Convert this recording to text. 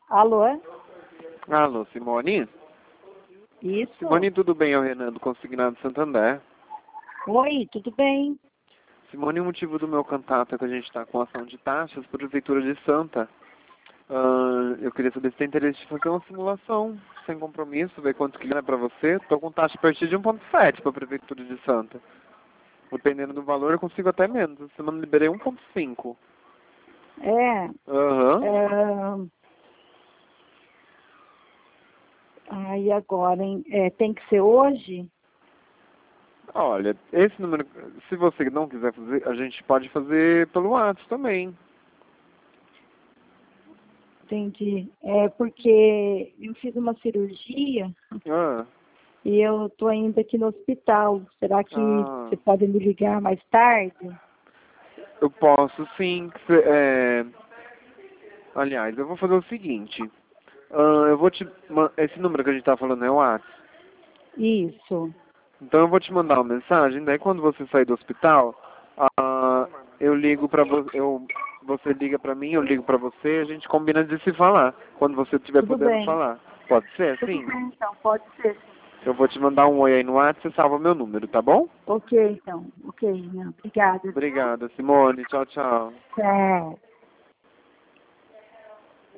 Alô? Alô, Simone? Isso? Simone, tudo bem? É o Renan do Consignado Santander. Oi, tudo bem? Simone, o motivo do meu contato é que a gente está com ação de taxas para a Prefeitura de Santa. Eu queria saber se tem interesse de fazer uma simulação sem compromisso, ver quanto que é para você. Estou com taxa a partir de 1,7 para a Prefeitura de Santa. Dependendo do valor, eu consigo até menos. Essa semana eu liberei 1,5. É. Aham. E agora, hein? Tem que ser hoje? Olha, esse número, se você não quiser fazer, a gente pode fazer pelo WhatsApp também. Entendi. É porque eu fiz uma cirurgia Ah, e eu tô ainda aqui no hospital. Será que ah, você pode me ligar mais tarde? eu posso sim. Aliás, eu vou fazer o seguinte. Eu vou te. Esse número que a gente tá falando é o WhatsApp. Isso. Então eu vou te mandar uma mensagem. Daí quando você sair do hospital, eu ligo pra você. Você liga pra mim, eu ligo pra você. A gente combina de se falar. Quando você estiver Tudo podendo bem. falar. Pode ser Tudo assim? bem, então. Pode ser. Eu vou te mandar um oi aí no WhatsApp. Você salva meu número, tá bom? Ok, então. Ok, não. Obrigada. Obrigada, Simone. Tchau, tchau. Tchau.